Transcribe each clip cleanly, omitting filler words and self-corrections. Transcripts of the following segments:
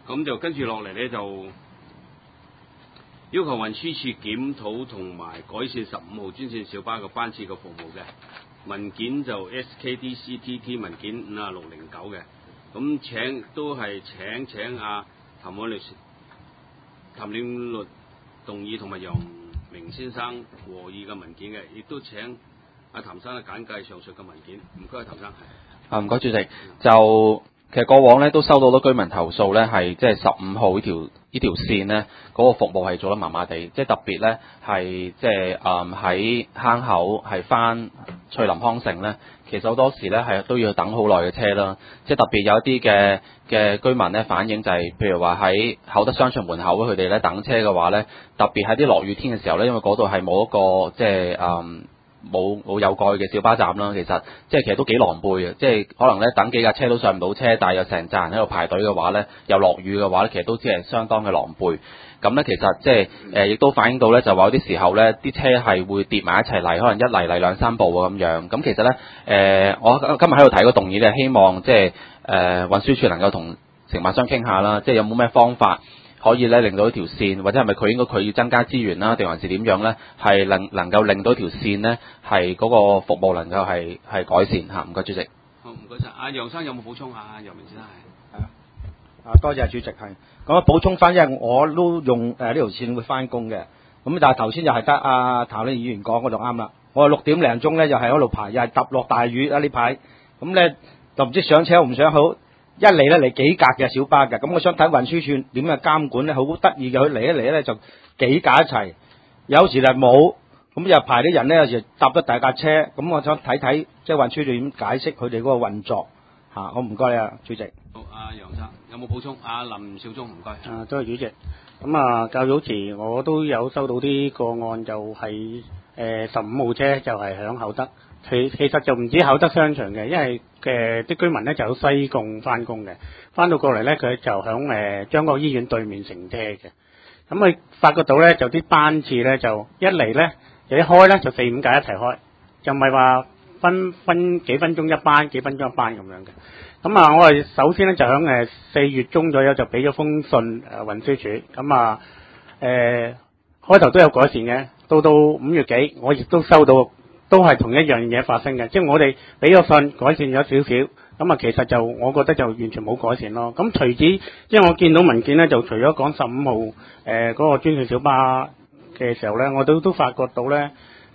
咁就跟住落嚟咧，就要求運輸署檢討同埋改善15號專線小巴嘅班次嘅服務嘅文件就 SKDCTT 文件5609嘅，咁都係請阿譚婉律動議同埋楊明先生和議嘅文件嘅，亦都請阿譚生簡介上述嘅文件。唔該，譚生。 唔該，主席。就其實過往咧都收到好多居民投訴咧，係即係15號呢條線咧嗰個服務係做得麻麻地，即係特別咧係即係喺坑口係翻翠林康城咧，其實好多時咧係都要等好耐嘅車啦。即係特別有一啲嘅居民咧反映就係、譬如話喺厚德商場門口佢哋咧等車嘅話咧，特別喺啲落雨天嘅時候咧，因為嗰度係冇一個即係冇有蓋嘅小巴站啦，其實都幾狼狽嘅，即係可能咧等幾架車都上唔到車，但係有成扎人喺度排隊嘅話咧，又落雨嘅話咧，其實都只係相當嘅狼狽。咁咧其實即係亦都反映到咧，就話有啲時候咧啲車係會疊埋一齊嚟，可能一嚟兩三部啊咁樣。咁其實咧我今日喺度提個動議咧，希望即係運輸署能夠同承辦商傾下啦，即係有冇咩方法可以咧令到呢條線，或者係咪佢要增加資源啦，定還是點樣咧？係能夠令到條線咧係嗰個服務能夠係改善嚇。唔該，主席。 好，唔該晒。阿楊生有冇補充啊？楊明先生多謝主席。係咁啊，補充翻，因為我都用呢條線會翻工嘅。咁但係頭先就係得阿譚議員講嗰度啱啦。我6點零鐘咧就係喺度排，又係揼落大雨啊呢排。咁咧就唔知上車好唔上好。一嚟咧嚟幾格嘅小巴嘅，咁我想睇運輸署點樣監管咧，好得意嘅，佢嚟一嚟咧就幾架一齊，有時就冇，咁又排啲人咧，有時搭咗大架車，咁我想睇睇即係運輸署點解釋佢哋嗰個運作嚇。好唔該啊，主席。 好，阿楊生有冇補充？阿林少忠唔該。 多謝主席。咁啊，較早前我都有收到啲個案，就係15號車就係響厚德。其實就唔止厚德商場嘅，因為啲居民咧就喺西貢翻工嘅，翻到過嚟咧佢就響將軍澳醫院對面乘車嘅。咁佢發覺到咧就啲班次咧就一嚟咧就一開咧就4-5架一齊開，就唔係話分幾分鐘一班幾分鐘一班咁樣嘅。咁啊，我哋首先咧就響4月中左右就俾咗封信運輸署，咁啊開頭都有改善嘅，到5月幾我亦都收到。都係同一樣嘢發生嘅，即係我哋俾個信改善咗少少，咁啊其實就我覺得就完全冇改善咯。咁隨之，即係我見到文件咧，就除咗講15號嗰個專線小巴嘅時候咧，我都發覺到咧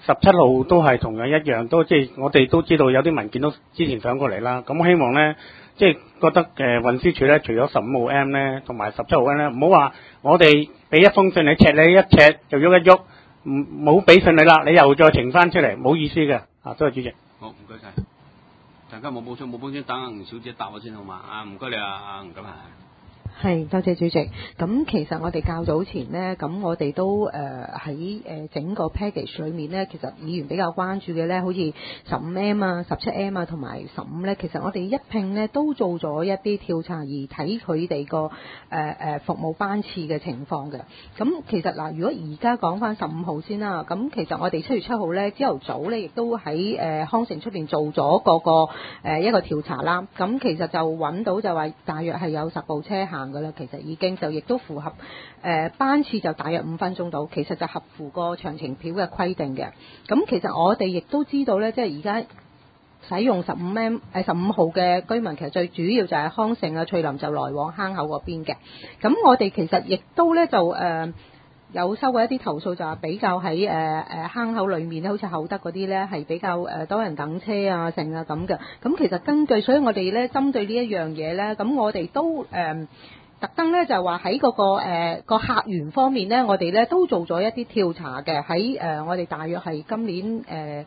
17號都係同樣一樣，都即係我哋都知道有啲文件都之前上過嚟啦。咁我希望咧，即係覺得運輸署咧，除咗15號 M 咧，同埋17號 M 咧，唔好話我哋俾一封信你赤你一赤就喐一喐。冇俾信你啦，你又再呈翻出嚟，冇意思嘅。多謝主席。 好，唔該晒。大家冇補充，等吳小姐答我先好嘛？唔該你吳錦霞。 係，多謝主席。咁其實我哋較早前呢，咁我哋都喺整個 package 裏面呢，其實議員比較關注嘅呢，好似15M 啊、17M 啊同埋15呢，其實我哋一併呢都做咗一啲調查，而睇佢哋個服務班次嘅情況嘅。咁其實嗱，如果而家講翻15號先啦，咁其實我哋7月7號呢，朝頭早呢，亦都喺康城出邊做咗一個調查啦。咁其實就揾到就話大約係有10部車行㗎啦，其實已經就亦都符合班次就大約5分鐘到，其實就合乎個詳情表嘅規定嘅。咁其實我哋亦都知道咧，即係而家使用15號嘅居民，其實最主要就係康城啊、翠林就來往坑口嗰邊嘅。咁我哋其實亦都咧就有收過一啲投訴，就話比較喺坑口裏面咧，好似厚德嗰啲咧係比較多人等車啊、剩啊咁嘅。咁其實所以我哋咧針對呢一樣嘢咧，咁我哋都特登咧就話喺嗰個客源方面咧，我哋咧都做咗一啲調查嘅，喺我哋大約係今年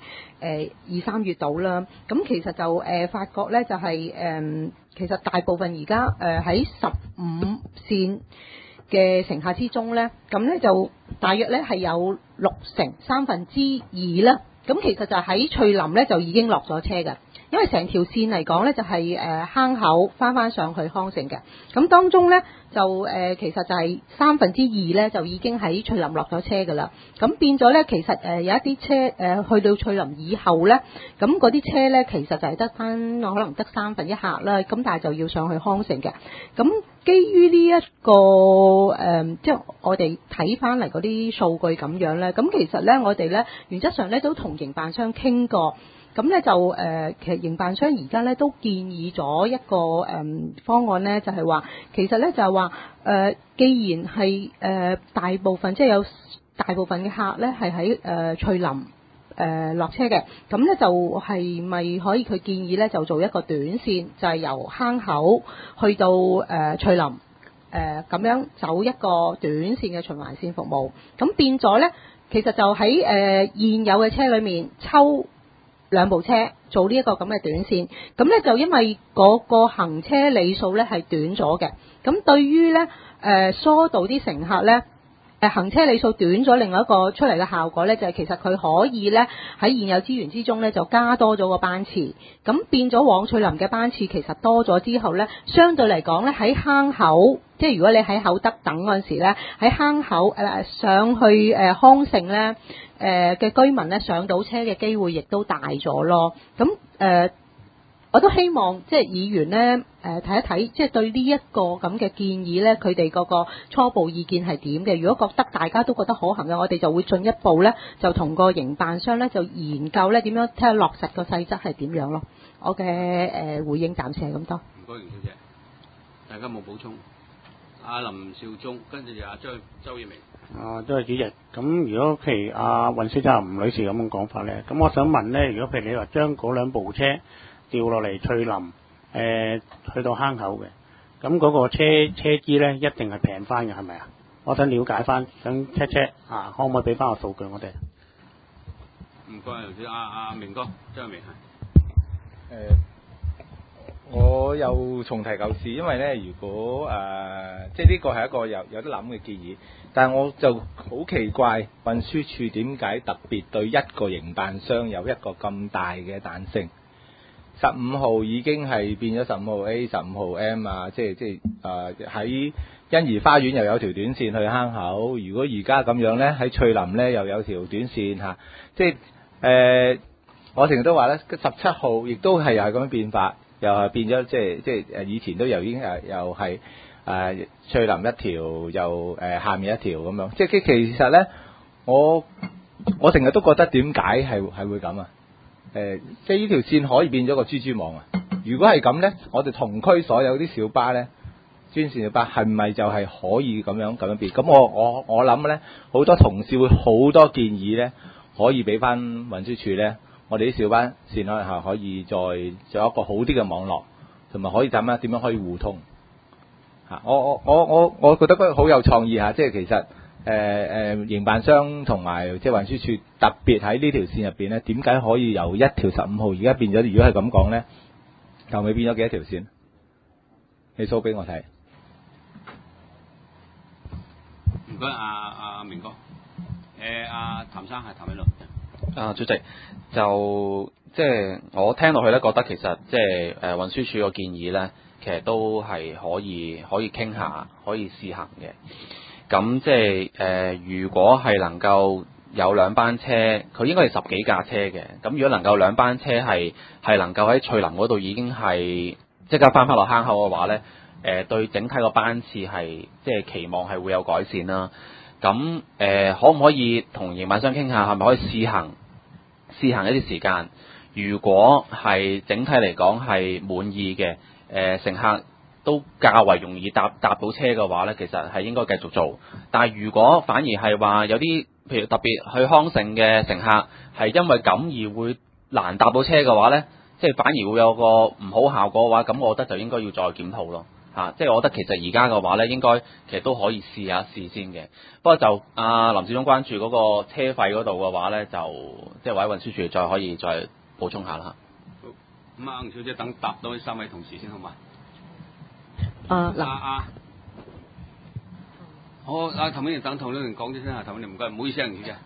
2-3月度啦。咁其實就發覺咧就係其實大部分而家喺15線嘅乘客之中咧，咁咧就大約咧係有60%，3分之二啦。咁其實就喺翠林咧就已經落咗車嘅。 因為成條線嚟講咧就係坑口翻上去康城嘅，咁當中咧就其實就係2/3咧就已經喺翠林落咗車㗎啦，咁變咗咧其實有一啲車去到翠林以後咧，咁嗰啲車咧其實就係得翻可能得1/3客啦，咁但係就要上去康城嘅，咁基於呢一個即係我哋睇翻嚟嗰啲數據咁樣咧，咁其實咧我哋咧原則上咧都同營辦商傾過，咁咧就其實營辦商而家咧都建議咗一個方案咧，就係話其實咧就係話既然係大部分即係有大部分嘅客咧係喺翠林落車嘅，咁咧就係咪可以佢建議咧就做一個短線，就係由坑口去到翠林咁樣走一個短線嘅循環線服務，咁變咗咧其實就喺現有嘅車裏面抽2部車做呢一個咁嘅短線，咁咧就因為嗰個行車里數咧係短咗嘅，咁對於咧疏導啲乘客咧。行車里數短咗，另外一個出嚟嘅效果咧，就係其實佢可以咧喺現有資源之中咧就加多咗個班次，咁變咗往翠林嘅班次其實多咗之後咧，相對嚟講咧喺坑口，即係如果你喺厚德等嗰陣時咧，喺坑口上去康城咧嘅居民咧上到車嘅機會亦都大咗咯，咁我都希望即係議員咧睇一睇，即係對呢一個咁嘅建議咧，佢哋嗰個初步意見係點嘅？如果覺得大家都覺得可行嘅，我哋就會進一步咧就同個營辦商咧就研究咧點樣睇下落實個細則係點樣咯。我嘅回應暫時係咁多。 唔該，袁小姐，大家冇補充。阿林少忠，跟住就阿周耀明。 多謝主席。咁如果譬如阿運輸站吳女士咁嘅講法咧，咁我想問咧，如果譬如你話將嗰2部車調落嚟翠林，去到坑口嘅，咁嗰個車資咧一定係平翻嘅，係咪啊？我想了解翻，想 check 可唔可以俾翻個數據我哋？ 唔該，阿明哥，周耀明我又重提舊事，因為咧，如果即係呢個係一個有得諗嘅建議，但係我就好奇怪，運輸署點解特別對一個營辦商有一個咁大嘅彈性？15號已經係變咗15號 A、15號 M 啊，即係喺欣怡花園又有條短線去坑口，如果而家咁樣咧，喺翠林咧又有條短線嚇，即係我成日都話咧，17號亦都係又係咁樣變化。又係變咗，即係以前都又已經又係翠林一條，又下面一條咁樣。即係其實咧，我成日都覺得點解係會咁啊？即係呢條線可以變咗個蜘蛛網啊！如果係咁咧，我哋同區所有啲小巴咧，專線小巴係咪就係可以咁樣變？咁我諗咧，好多同事會好多建議咧，可以俾翻運輸署咧。我哋啲小巴線可以再做一個好啲嘅網絡，同埋可以點樣可以互通嚇。我覺得嗰個好有創意嚇，即係其實營辦商同埋即係運輸署特別喺呢條線入邊咧，點解可以由一條15號而家變咗？如果係咁講咧，後尾變咗幾多條線？你 show 俾我睇。 唔該，阿明哥。阿譚生係譚偉倫。 主席就即係我聽落去咧，覺得其實即係運輸署個建議咧，其實都係可以傾下，可以試行嘅。咁即係如果係能夠有2班車，佢應該係10幾架車嘅。咁如果能夠2班車係能夠喺翠林嗰度已經係即刻翻落坑口嘅話咧，對整體個班次係即係期望係會有改善啦。咁可唔可以同營辦商傾下，係咪可以試行一啲時間？如果係整體嚟講係滿意嘅，乘客都較為容易搭到車嘅話咧，其實係應該繼續做。但係如果反而係話有啲譬如特別去康城嘅乘客係因為咁而會難搭到車嘅話咧，即係反而會有個唔好效果嘅話，咁我覺得就應該要再檢討咯。即係我覺得其實而家嘅話咧，應該其實都可以試先嘅。不過就林志忠關注嗰個車費嗰度嘅話咧，就即係委運輸署再可以再補充下啦。 好，咁吳小姐等答到呢3位同事先好嘛？好，譚永年等譚永年講啲先啊，譚永年唔該，唔好意思啊，吳小姐。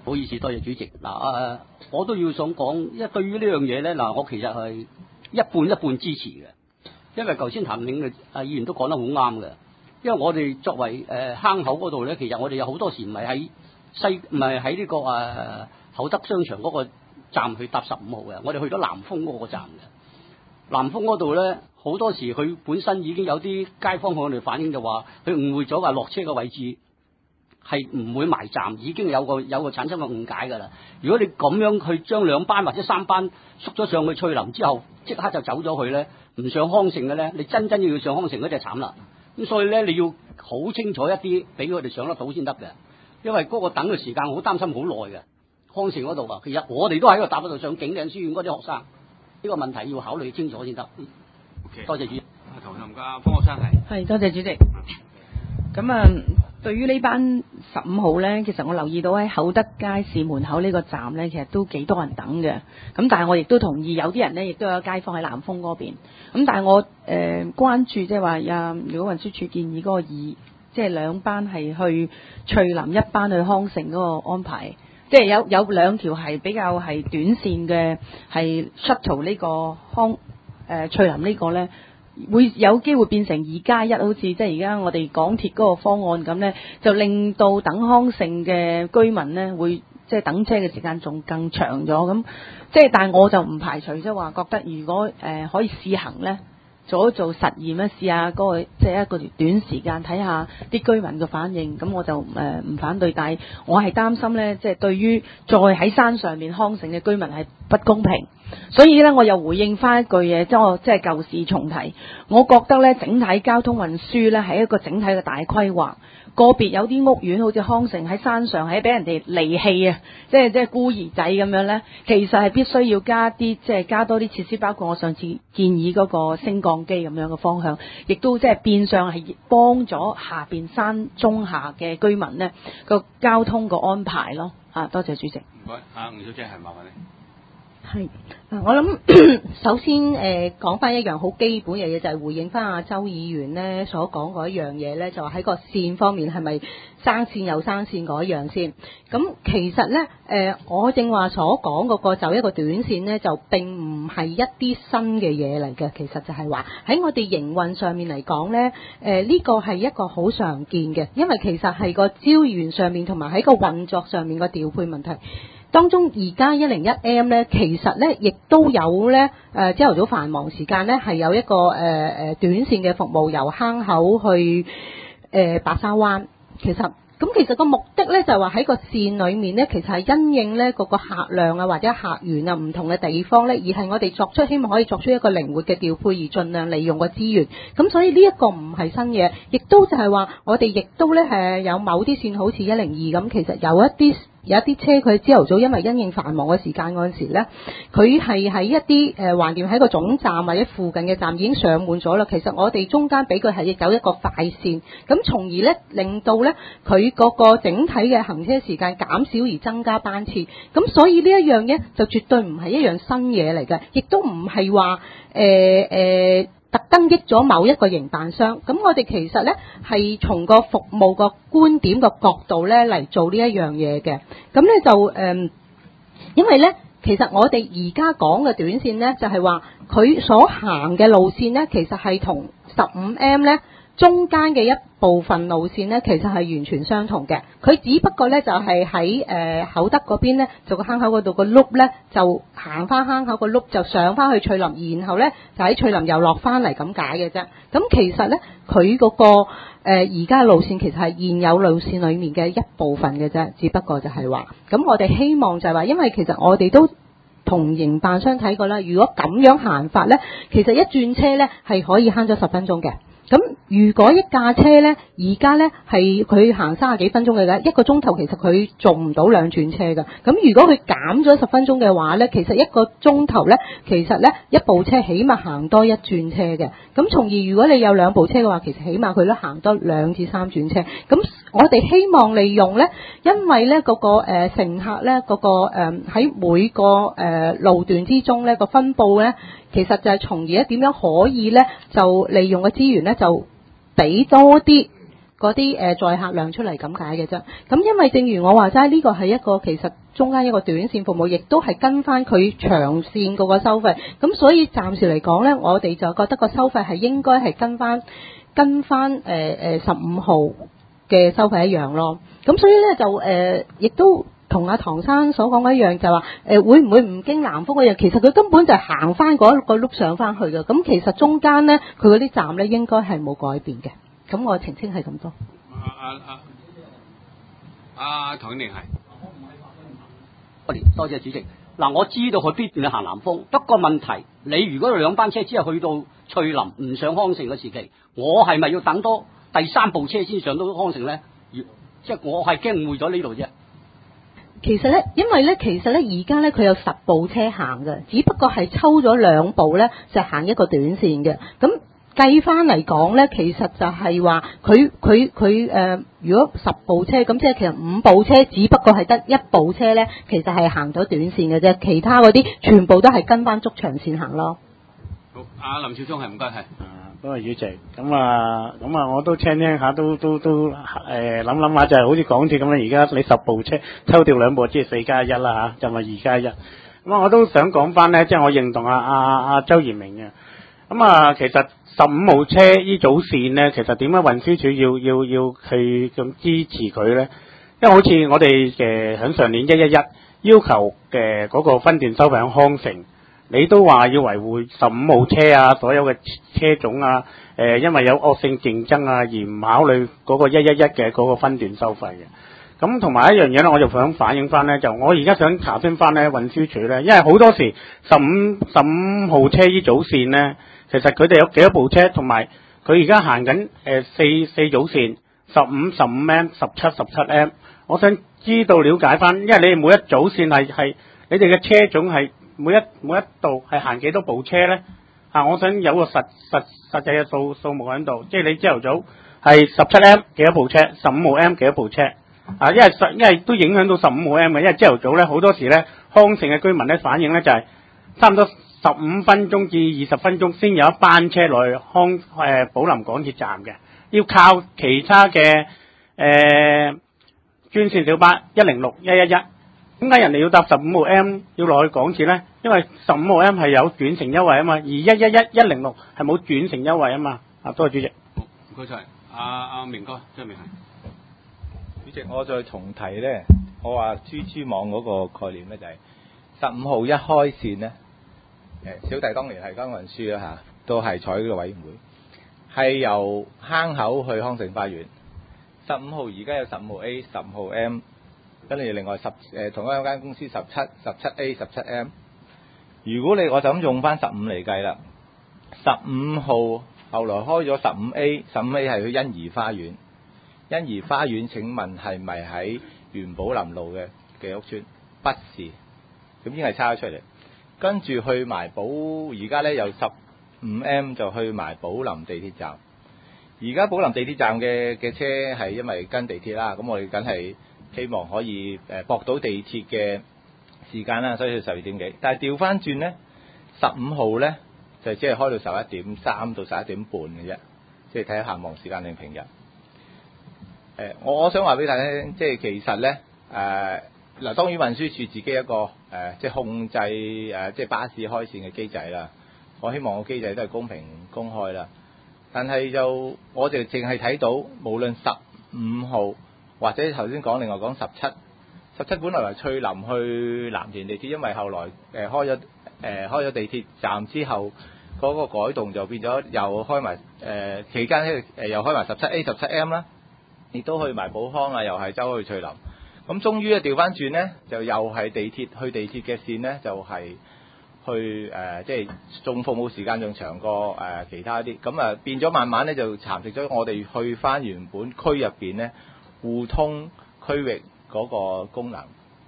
好意思，多謝主席。嗱我都要想講，因為對於呢樣嘢咧，我其實係一半一半支持嘅。因為頭先譚永嘅議員都講得好啱嘅。因為我哋作為坑口嗰度咧，其實我哋有好多時唔係喺呢個厚德商場嗰個站去搭15號嘅，我哋去咗南豐嗰個站嘅。南豐嗰度咧，好多時佢本身已經有啲街坊向我哋反映，就話佢誤會咗話落車嘅位置係唔會埋站，已經有個產生個誤解㗎啦。如果你咁樣去將2班或者3班縮咗上去翠林之後，即刻就走咗去咧，唔上康城嘅咧，你真要上康城嗰隻慘啦。咁所以咧，你要好清楚一啲，俾佢哋上得到先得嘅。因為嗰個等嘅時間，我好擔心好耐嘅。康城嗰度啊，其實我哋都喺個搭嗰度上景嶺書院嗰啲學生，呢個問題要考慮清楚先得。 OK， 多謝主席。 頭林家方學生係多謝主席。咁對於呢班15號呢，其實我留意到喺厚德街市門口呢個站呢，其實都幾多人等嘅。咁但係我亦都同意有啲人呢，亦都有街坊喺南豐嗰邊。咁但係我關注即係話如果運輸署建議嗰個即係2班係去翠林，1班去康城嗰個安排，即係有2條係比較係短線嘅，係 shuttle 呢個翠林呢個呢，會有機會變成2+1，好似即係而家我哋港鐵嗰個方案咁呢，就令到等康城嘅居民呢會即係等車嘅時間仲更長咗。咁即係但係我就唔排除即係話覺得如果可以試行呢，做實驗咧，試下嗰個即係一個短時間睇下啲居民嘅反應，咁我就唔反對。但係我係擔心呢，即係對於再喺山上面康城嘅居民係不公平。所以呢，我又回應翻一句嘢，即係舊事重提。我覺得呢，整體交通運輸呢係一個整體嘅大規劃。個別有啲屋苑好似康城喺山上係俾人哋離棄啊，即係孤兒仔咁樣呢，其實係必須要加多啲設施，包括我上次建議嗰個升降機咁樣嘅方向，亦都即係變相係幫咗下邊山中下嘅居民呢個交通個安排咯。多謝主席。 唔該，吳小姐係麻煩你。 係，我諗首先講翻一樣好基本嘅嘢，就係回應翻阿周議員呢所講嗰一樣嘢呢，就喺個線方面係咪生線又生線嗰樣先？咁其實呢，我正話所講嗰個就一個短線呢，就並唔係一啲新嘅嘢嚟嘅。其實就係話喺我哋營運上面嚟講呢，呢個係一個好常見嘅，因為其實係個資源上面同埋喺個運作上面個調配問題。當中而家101M 咧，其實咧亦都有咧朝頭早繁忙時間咧係有一個短線嘅服務由坑口去白沙灣。其實個目的咧就係話喺個線裏面咧，其實係因應咧個客量啊或者客源啊唔同嘅地方咧，而係我哋希望可以作出一個靈活嘅調配，而盡量利用個資源。咁所以呢一個唔係新嘢，亦都就係話我哋亦都咧有某啲線好似102咁，其實有一啲車佢朝頭早因為因應繁忙嘅時間嗰陣時咧，佢係喺一啲橫掂喺個總站或者附近嘅站已經上滿咗啦。其實我哋中間俾佢係走一個快線，咁從而咧令到咧佢嗰個整體嘅行車時間減少而增加班次。咁所以呢一樣嘢就絕對唔係一樣新嘢嚟嘅，亦都唔係話特登益咗某一個營辦商。咁我哋其實咧係從個服務個觀點個角度咧嚟做呢一樣嘢嘅。咁咧就因為咧其實我哋而家講嘅短線咧就係話佢所行嘅路線咧，其實係同15M 咧中間嘅一部分路線咧，其實係完全相同嘅。佢只不過咧就係喺厚德嗰邊咧，做個坑口嗰度個轆咧，就行翻坑口個轆就上翻去翠林，然後咧就喺翠林又落翻嚟咁解嘅啫。咁其實咧佢嗰個而家路線其實係現有路線裡面嘅一部分嘅啫，只不過就係話，咁我哋希望就係話，因為其實我哋都同營辦商睇過啦，如果咁樣行法咧，其實一轉車咧係可以慳咗10分鐘嘅。咁如果一架車呢，而家呢係佢行30幾分鐘嘅，1個鐘頭其實佢做唔到2轉車㗎。咁如果佢減咗10分鐘嘅話呢，其實1個鐘頭呢，其實呢一部車起碼行多1轉車嘅。咁從而如果你有2部車嘅話，其實起碼佢都行多2至3轉車。咁我哋希望利用呢，因為呢嗰個乘客呢嗰個喺每個路段之中呢個分佈呢，其實就係從而咧點樣可以咧就利用個資源咧就俾多啲嗰啲載客量出嚟咁解嘅啫。咁因為正如我話齋，呢個係一個其實中間一個短線服務，亦都係跟翻佢長線嗰個收費。咁所以暫時嚟講呢，我哋就覺得個收費係應該係跟翻15號嘅收費一樣咯。咁所以呢，就亦都同阿唐生所講嘅一樣，就話會唔會唔經南豐嗰樣？其實佢根本就係行翻嗰個碌上翻去嘅。咁其實中間呢，佢嗰啲站呢應該係冇改變嘅。咁我澄清係咁多。 唐英年係。 多謝主席。嗱，我知道佢必定係行南豐，不過問題你如果兩班車之後去到翠林唔上康城嘅時期，我係咪要等多第3部車先上到康城咧？即係我係驚誤會咗呢度啫。 其實咧，因為咧，而家咧佢有10部車行嘅，只不過係抽咗2部咧，就行一個短線嘅。咁計翻嚟講咧，其實就係話佢如果10部車，咁即係其實5部車，只不過係得1部車咧，其實係行咗短線嘅啫，其他嗰啲全部都係跟翻足長線行咯。 好，阿林少聰係唔該係。 多謝主席。咁啊，我都聽下，都諗下，就係好似港鐵咁樣，而家你10部車抽掉2部，即係4+1啦嚇，就咪2+1。咁我都想講翻咧，即係我認同阿周賢明嘅。咁啊，其實15號車呢組線咧，其實點解運輸署要去咁支持佢咧？因為好似我哋響上年111要求嘅嗰個分段收費響康城。你都話要維護15號車啊，所有嘅車種啊，因為有惡性競爭啊，而唔考慮嗰個111嘅嗰個分段收費嘅。咁同埋一樣嘢咧，我就想反映翻咧，就我而家想查詢翻咧運輸署咧，因為好多時15號車呢組線咧，其實佢哋有幾多部車，同埋佢而家行緊四組線15、15M、17、17M， 我想知道了解翻，因為你哋每一組線係你哋嘅車種係。每一度係行幾多部車咧？我想有個實際嘅數目喺度，即係你朝頭早係17M 幾多部車，15號 M 幾多部車？因為都影響到15號 M 嘅，因為朝頭早咧好多時咧康城嘅居民咧反映咧就係差唔多15分鐘至20分鐘先有一班車來寶林港鐵站嘅，要靠其他嘅專線小巴106、111。點解人哋要搭15號 M 要落去港鐵咧？因為15號 M 係有轉乘優惠啊嘛，而111、106係冇轉乘優惠啊嘛。多謝主席。 好，唔該晒。阿明哥，張明係。 主席，我再重提咧，我話豬豬網嗰個概念咧就係15號一開線咧，小弟當年係交運輸啦都係坐呢個委員會，係由坑口去康城花園。15號而家有15號 A、15號 M。跟住另外同一間公司17A、17M。如果我就咁用翻15嚟計啦，15號後來開咗15A 係去欣怡花園。欣怡花園請問係咪喺元寶林路嘅屋邨？不是，咁已經係抄咗出嚟。跟住去埋而家咧由15M 就去埋寶林地鐵站。而家寶林地鐵站嘅車係因為跟地鐵啦，咁我哋梗係希望可以駁到地鐵嘅時間啦，所以12點幾。但係調翻轉咧，15號咧就只係開到11點3到11點半嘅啫，即係睇下繁忙時間定平日。我想話俾大家聽，即係其實咧嗱，當然運輸署自己一個即係控制即係巴士開線嘅機制啦。我希望個機制都係公平公開啦。但係就我哋淨係睇到，無論15號。或者頭先另外講17本來係翠林去藍田地鐵，因為後來開咗地鐵站之後，嗰個改動就變咗又開埋期間又開埋17A、17M 啦，亦都去埋寶康啊，又係走去翠林。咁終於咧調翻轉咧，就又係地鐵嘅線咧，就係去即係仲服務時間仲長過其他啲，咁變咗慢慢咧就蠶食咗我哋去翻原本區入邊咧。互通區域嗰個功能，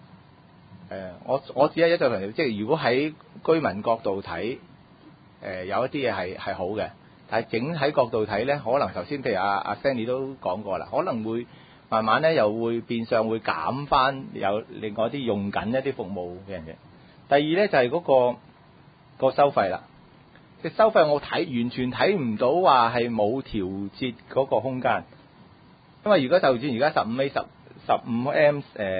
我只係一再強調，即係如果喺居民角度睇，有一啲嘢係好嘅，但係整體角度睇咧，可能頭先譬如阿 Sandy 都講過啦，可能會慢慢咧又會變相會減翻有另外啲用緊一啲服務嘅人嘅。第二咧就係嗰個收費啦，即係收費我完全睇唔到話係冇調節嗰個空間。 因為如果就算而家15A、15M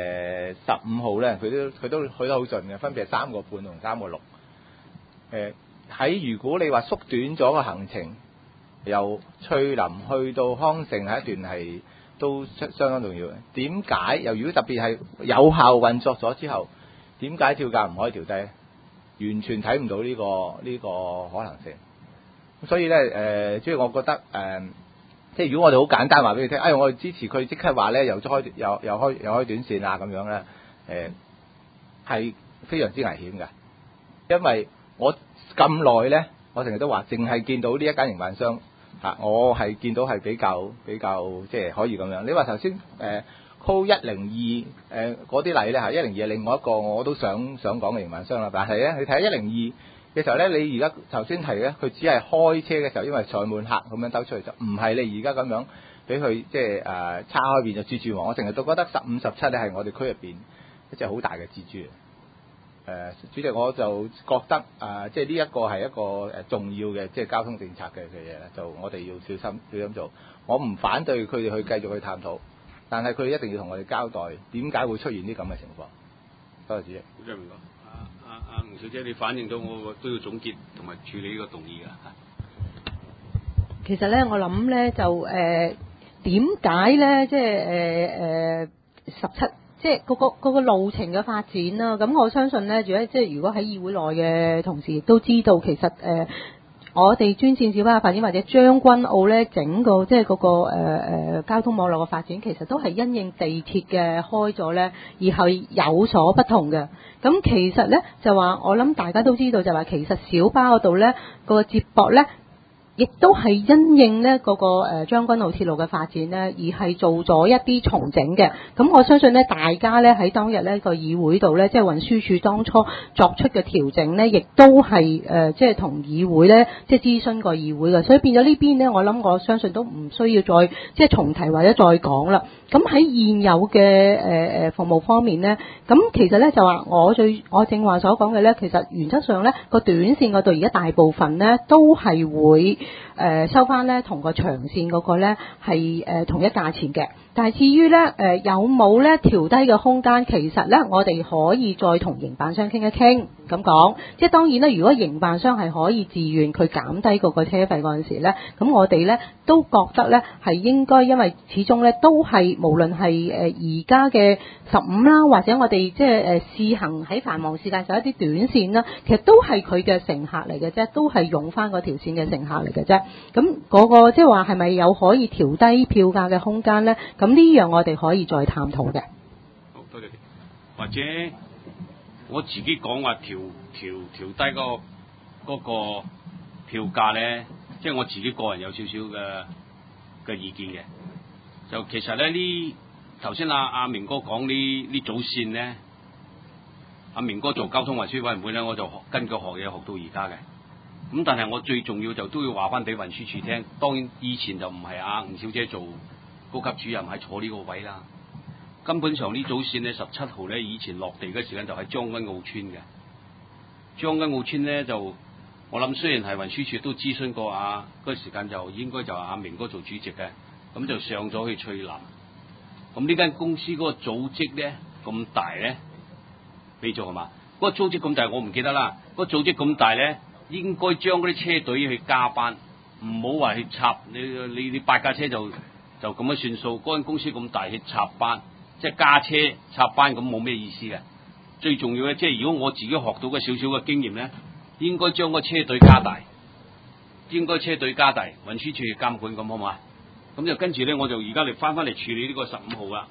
15號咧，佢都去得好盡嘅，分別係3個半同3個6。喺如果你話縮短咗個行程，由翠林去到康城係一段係都相當重要嘅。點解？又如果特別係有效運作咗之後，點解票價唔可以調低咧？完全睇唔到呢個可能性。所以咧即係我覺得即係如果我哋好簡單話俾你聽，我哋支持佢即刻話咧，又開短線啊咁樣咧，係非常之危險嘅，因為我咁耐咧，我成日都話，淨係見到呢一間營辦商我係見到係比較即係可以咁樣。你話頭先call 102嗰啲例咧102係另外一個我都想講嘅營辦商啦，但係咧你睇下102嘅時候咧，你而家頭先提咧，佢只係開車嘅時候，因為載滿客咁樣兜出嚟，就唔係你而家咁樣俾佢即係叉開邊就蜘蛛網。我成日都覺得15、17咧係我哋區入邊一隻好大嘅蜘蛛。主席，我就覺得即係呢一個係一個重要嘅即係交通政策嘅嘢咧，就我哋要小心做。我唔反對佢哋去繼續去探討，但係佢哋一定要同我哋交代點解會出現啲咁嘅情況。多謝主席。 好嘅，唔該。吳小姐，你反映到我都要總結同埋處理呢個動議㗎。 其實咧，我諗咧就點解咧，即係17，即係嗰個路程嘅發展啦。咁我相信咧，即係如果喺議會內嘅同事亦都知道，其實我哋專線小巴嘅發展或者將軍澳咧整個即係嗰個交通網絡嘅發展，其實都係因應地鐵嘅開咗咧，而係有所不同嘅。咁其實咧就話，我諗大家都知道就話，其實小巴嗰度咧個接駁咧，亦都係因應呢嗰個將軍澳鐵路嘅發展呢，而係做咗一啲重整嘅。咁我相信呢，大家呢喺當日呢個議會度呢，即係運輸署當初作出嘅調整呢，亦都係即係同議會呢，即係諮詢過議會嘅。所以變咗呢邊呢，我相信都唔需要再即係重提或者再講啦。咁喺現有嘅服務方面呢，咁其實呢就話我正話所講嘅呢，其實原則上呢個短線嗰度而家大部分呢都係會收翻呢同個長線嗰個呢係同一價錢嘅。但係至於呢有冇呢調低嘅空間，其實呢我哋可以再同營辦商傾一傾咁講。即係當然啦，如果營辦商係可以自願佢減低嗰個車費嗰陣時呢，咁我哋呢都覺得呢係應該，因為始終呢都係無論係而家嘅15啦，或者我哋即係試行喺繁忙時間就一啲短線啦，其實都係佢嘅乘客嚟嘅啫，都係用翻嗰條線嘅乘客嚟嘅啫。咁嗰個即係話係咪有可以調低票價嘅空間呢？咁呢樣我哋可以再探討嘅。 好多謝。或者我自己講話調低嗰個票價咧，即係我自己個人有少少嘅意見嘅。就其實咧呢頭先阿明哥講呢組線咧，阿明哥做交通運輸委員會咧，我就跟佢學嘢學到而家嘅。咁但係我最重要就都要話翻俾運輸署聽，當然以前就唔係吳小姐做高級主任係坐呢個位啦。根本上呢組線呢17號呢，以前落地嘅時間就喺將軍澳村嘅。將軍澳村呢，就我諗雖然係運輸署都諮詢過嗰個時間就應該就阿明哥做主席嘅，咁就上咗去翠林。咁呢間公司嗰個組織呢咁大呢，你做係嘛？嗰個組織咁大我唔記得啦。嗰個組織咁大呢，應該將嗰啲車隊去加班，唔好話去插你8架車就咁樣算數。嗰間公司咁大去插班，即係加車插班咁冇咩意思嘅。最重要嘅即係如果我自己學到嘅少少嘅經驗咧，應該將個車隊加大，運輸署嘅監管咁好嘛？咁就跟住咧，我就而家嚟翻嚟處理呢個15號啦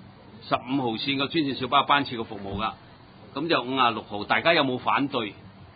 ，15號線嘅專線小巴班次嘅服務噶。咁就56號，大家有冇反對？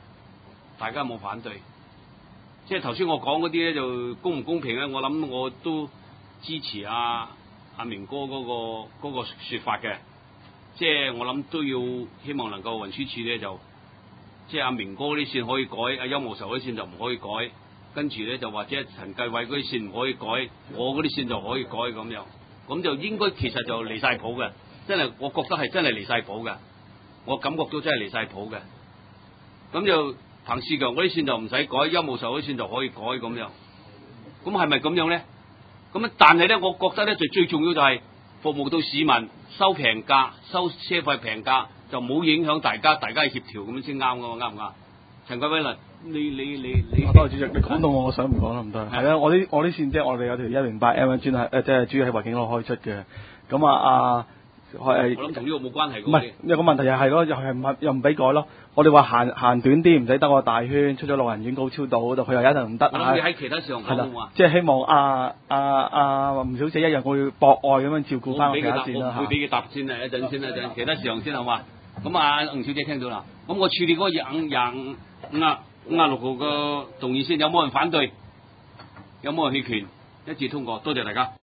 即係頭先我講嗰啲咧，就公唔公平咧？我諗我都支持阿明哥嗰個說法嘅。即係我諗都要希望能夠運輸署咧就，即係阿明哥嗰啲線可以改，阿邱慕仇嗰啲線就唔可以改。跟住咧就或者陳繼偉嗰啲線唔可以改，我嗰啲線就可以改咁樣。咁就應該其實就離晒譜嘅，真係我覺得係真係離晒譜嘅。我感覺到真係離晒譜嘅。咁就彭仕強嗰啲線就唔使改，邱慕仇嗰啲線就可以改咁樣。咁係咪咁樣咧？咁咁但係咧，我覺得咧就最重要就係服務到市民，收平價，收車費平價，就冇影響大家協調咁先啱噶嘛，啱唔啱？陳桂偉，你， 多謝主席，你講到我想唔講啦，唔得。係啦，我啲線即係我哋有條108M 專係即係主要喺維景路開出嘅。咁我諗同呢個冇關係嘅。 唔係，有個問題係咯，又唔俾改咯。我哋話行短啲，唔使兜個大圈，出咗老人院高超道嗰度，佢又一定唔得。 我諗你喺其他事項講好嘛？ 即係希望吳小姐一樣，我要博愛咁樣照顧翻我其他線啦。 我會俾佢答先啊，一陣其他事項先好嘛？咁吳小姐聽到啦，咁我處理嗰個56號個動議先，有冇人反對？有冇人棄權？一致通過，多謝大家。